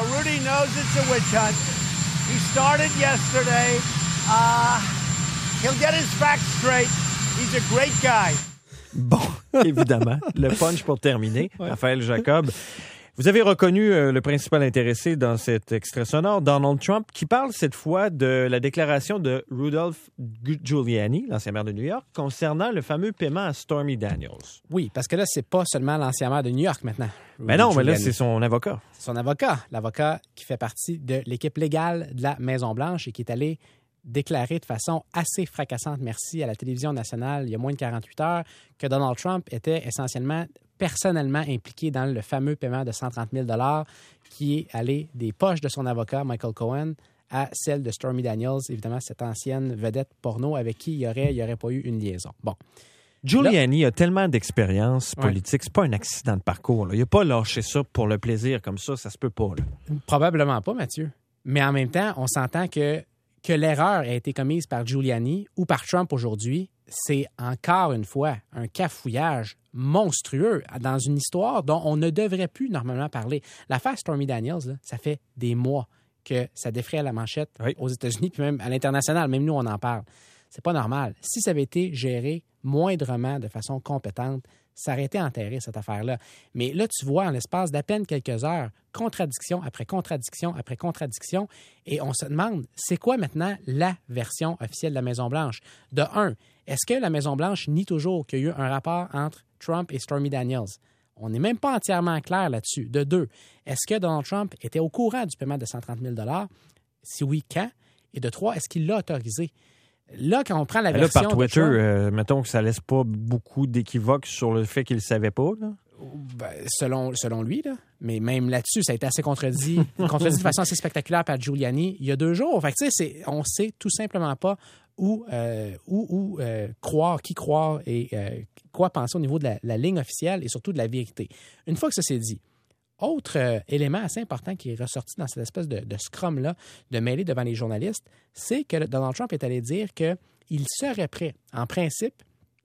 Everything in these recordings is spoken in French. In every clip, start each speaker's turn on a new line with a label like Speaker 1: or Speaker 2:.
Speaker 1: So Rudy knows it's a witch hunt. He started yesterday. He'll get his facts straight. He's a great guy.
Speaker 2: Bon, évidemment, le punch pour terminer. Ouais. Raphaël Jacob. Vous avez reconnu le principal intéressé dans cet extrait sonore, Donald Trump, qui parle cette fois de la déclaration de Rudolph Giuliani, l'ancien maire de New York, concernant le fameux paiement à Stormy Daniels.
Speaker 3: Oui, parce que là, c'est pas seulement l'ancien maire de New York maintenant.
Speaker 2: Mais non, mais là, c'est son avocat.
Speaker 3: C'est son avocat, l'avocat qui fait partie de l'équipe légale de la Maison-Blanche et qui est allé déclaré de façon assez fracassante, merci, à la télévision nationale il y a moins de 48 heures, que Donald Trump était essentiellement personnellement impliqué dans le fameux paiement de 130 000 $ qui est allé des poches de son avocat, Michael Cohen, à celle de Stormy Daniels, évidemment, cette ancienne vedette porno avec qui il n'y aurait pas eu une liaison. Bon.
Speaker 2: Giuliani a tellement d'expérience politique, c'est pas un accident de parcours. Là. Il n'a pas lâché ça pour le plaisir comme ça se peut pas. Là.
Speaker 3: Probablement pas, Mathieu. Mais en même temps, on s'entend que l'erreur a été commise par Giuliani ou par Trump aujourd'hui, c'est encore une fois un cafouillage monstrueux dans une histoire dont on ne devrait plus normalement parler. L'affaire Stormy Daniels, là, ça fait des mois que ça défraie la manchette aux États-Unis, puis même à l'international, même nous, on en parle. C'est pas normal. Si ça avait été géré moindrement de façon compétente, ça aurait été enterré, cette affaire-là. Mais là, tu vois, en l'espace d'à peine quelques heures, contradiction après contradiction après contradiction, et on se demande, c'est quoi maintenant la version officielle de la Maison-Blanche? De un, est-ce que la Maison-Blanche nie toujours qu'il y a eu un rapport entre Trump et Stormy Daniels? On n'est même pas entièrement clair là-dessus. De deux, est-ce que Donald Trump était au courant du paiement de 130 000 $? Si oui, quand? Et de trois, est-ce qu'il l'a autorisé? Là, quand on prend la version...
Speaker 2: Là, par Twitter, mettons que ça laisse pas beaucoup d'équivoques sur le fait qu'il ne savait pas, là.
Speaker 3: Ben, selon lui, là. Mais même là-dessus, ça a été assez contredit de façon assez spectaculaire par Giuliani il y a 2 jours. Fait que, tu sais, on sait tout simplement pas où croire, qui croire et quoi penser au niveau de la ligne officielle et surtout de la vérité. Une fois que ça s'est dit, autre élément assez important qui est ressorti dans cette espèce de scrum-là, de mêlée devant les journalistes, c'est que Donald Trump est allé dire qu'il serait prêt, en principe,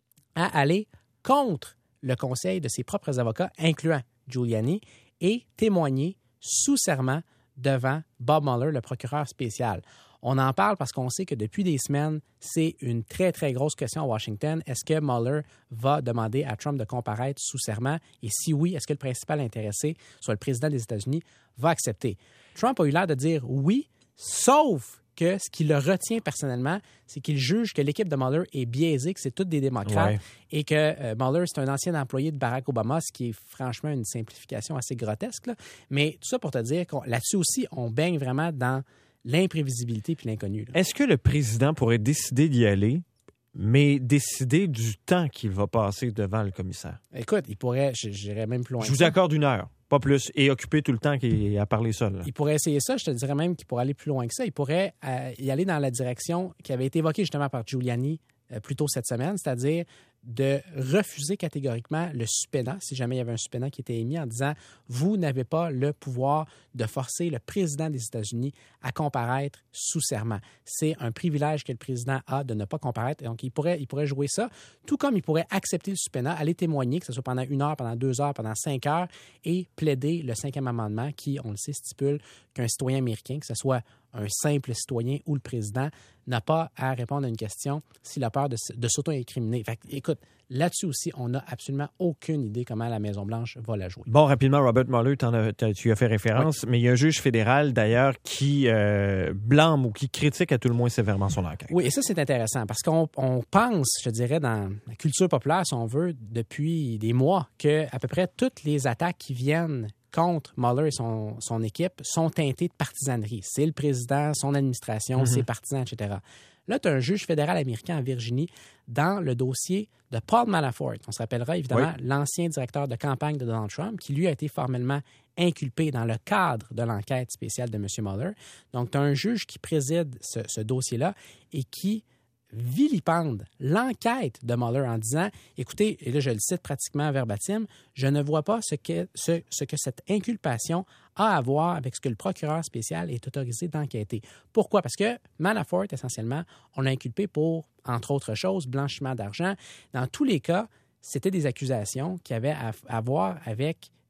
Speaker 3: à aller contre le conseil de ses propres avocats, incluant Giuliani, et témoigner sous serment devant Bob Mueller, le procureur spécial. On en parle parce qu'on sait que depuis des semaines, c'est une très, très grosse question à Washington. Est-ce que Mueller va demander à Trump de comparaître sous serment? Et si oui, est-ce que le principal intéressé, soit le président des États-Unis, va accepter? Trump a eu l'air de dire oui, sauf que ce qui le retient personnellement, c'est qu'il juge que l'équipe de Mueller est biaisée, que c'est toutes des démocrates et que Mueller, c'est un ancien employé de Barack Obama, ce qui est franchement une simplification assez grotesque. Là. Mais tout ça pour te dire que là-dessus aussi, on baigne vraiment dans l'imprévisibilité puis l'inconnu. Là.
Speaker 2: Est-ce que le président pourrait décider d'y aller, mais décider du temps qu'il va passer devant le commissaire?
Speaker 3: Écoute, il pourrait, j'irais même plus loin.
Speaker 2: Je vous accorde 1 heure, pas plus, et occuper tout le temps qu'il a parlé seul. Là.
Speaker 3: Il pourrait essayer ça, je te dirais même qu'il pourrait aller plus loin que ça. Il pourrait y aller dans la direction qui avait été évoquée justement par Giuliani plus tôt cette semaine, c'est-à-dire de refuser catégoriquement le subpoena, si jamais il y avait un subpoena qui était émis en disant « Vous n'avez pas le pouvoir de forcer le président des États-Unis à comparaître sous serment. » C'est un privilège que le président a de ne pas comparaître. Donc, il pourrait jouer ça, tout comme il pourrait accepter le subpoena, aller témoigner, que ce soit pendant 1 heure, pendant 2 heures, pendant 5 heures, et plaider le 5e amendement qui, on le sait, stipule qu'un citoyen américain, que ce soit un simple citoyen ou le président, n'a pas à répondre à une question s'il a peur de s'auto-incriminer. Fait que, écoute, là-dessus aussi, on n'a absolument aucune idée comment la Maison-Blanche va la jouer.
Speaker 2: Bon, rapidement, Robert Mueller, tu as fait référence, mais il y a un juge fédéral, d'ailleurs, qui blâme ou qui critique à tout le moins sévèrement son enquête.
Speaker 3: Oui, et ça, c'est intéressant parce qu'on pense, je dirais, dans la culture populaire, si on veut, depuis des mois, que à peu près toutes les attaques qui viennent contre Mueller et son équipe sont teintées de partisanerie. C'est le président, son administration, ses partisans, etc. Là, tu as un juge fédéral américain en Virginie dans le dossier de Paul Manafort. On se rappellera évidemment l'ancien directeur de campagne de Donald Trump qui, lui, a été formellement inculpé dans le cadre de l'enquête spéciale de M. Mueller. Donc, tu as un juge qui préside ce dossier-là et qui vilipende l'enquête de Mueller en disant « Écoutez, et là je le cite pratiquement verbatim, je ne vois pas ce que cette inculpation a à voir avec ce que le procureur spécial est autorisé d'enquêter. » Pourquoi? Parce que Manafort, essentiellement, on l'a inculpé pour, entre autres choses, blanchiment d'argent. Dans tous les cas, c'était des accusations qui avaient à voir avec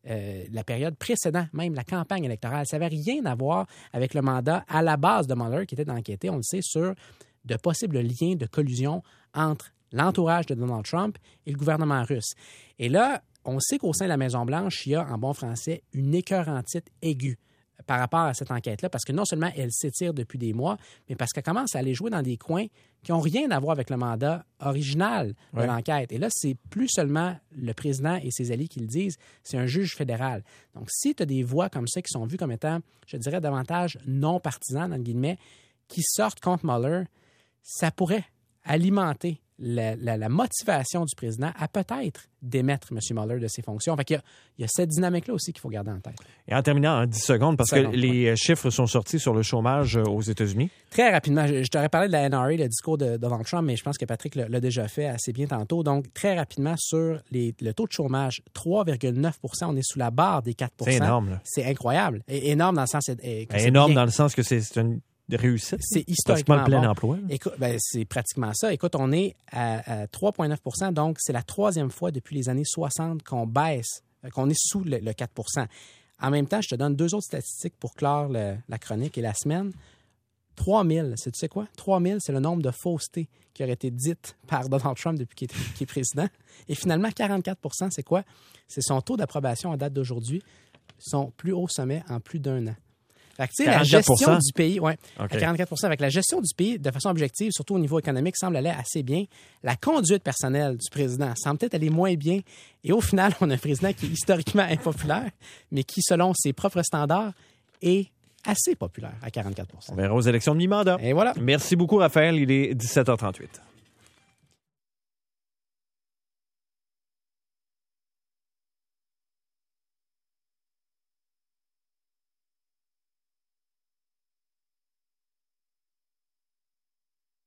Speaker 3: la période précédente, même la campagne électorale. Ça n'avait rien à voir avec le mandat à la base de Mueller qui était d'enquêter, on le sait, sur de possibles liens de collusion entre l'entourage de Donald Trump et le gouvernement russe. Et là, on sait qu'au sein de la Maison-Blanche, il y a, en bon français, une écœurantite aiguë par rapport à cette enquête-là, parce que non seulement elle s'étire depuis des mois, mais parce qu'elle commence à aller jouer dans des coins qui n'ont rien à voir avec le mandat original de l'enquête. Et là, c'est plus seulement le président et ses alliés qui le disent, c'est un juge fédéral. Donc, si tu as des voix comme ça qui sont vues comme étant, je dirais, davantage non partisanes, entre guillemets, qui sortent contre Mueller, ça pourrait alimenter la motivation du président à peut-être démettre M. Mueller de ses fonctions. Fait qu'il y a cette dynamique-là aussi qu'il faut garder en tête.
Speaker 2: Et en terminant en 10 secondes, parce que les chiffres sont sortis sur le chômage aux États-Unis.
Speaker 3: Très rapidement, je t'aurais parlé de la NRA, le discours de Donald Trump, mais je pense que Patrick l'a déjà fait assez bien tantôt. Donc, très rapidement, sur le taux de chômage, 3,9 %, on est sous la barre des 4 %.
Speaker 2: C'est énorme. Là.
Speaker 3: C'est incroyable. Et énorme dans le sens...
Speaker 2: énorme dans le sens que c'est une réussite.
Speaker 3: C'est historiquement
Speaker 2: le plein
Speaker 3: bon.
Speaker 2: emploi.
Speaker 3: Écoute, c'est pratiquement ça. Écoute, on est à 3,9 %, donc c'est la troisième fois depuis les années 60 qu'on baisse, qu'on est sous le 4 %. En même temps, je te donne deux autres statistiques pour clore la chronique et la semaine. 3 000, tu sais quoi? 3 000, c'est le nombre de faussetés qui auraient été dites par Donald Trump depuis qu'il est président. Et finalement, 44 % c'est quoi? C'est son taux d'approbation à date d'aujourd'hui, son plus haut sommet en plus d'un an. Fait que, tu sais, la gestion du pays, okay. À 44 %, avec la gestion du pays, de façon objective, surtout au niveau économique, semble aller assez bien. La conduite personnelle du président semble peut-être aller moins bien. Et au final, on a un président qui est historiquement impopulaire, mais qui, selon ses propres standards, est assez populaire à 44 %.
Speaker 2: On verra aux élections de mi-mandat.
Speaker 3: Et voilà.
Speaker 2: Merci beaucoup, Raphaël. Il est 17h38.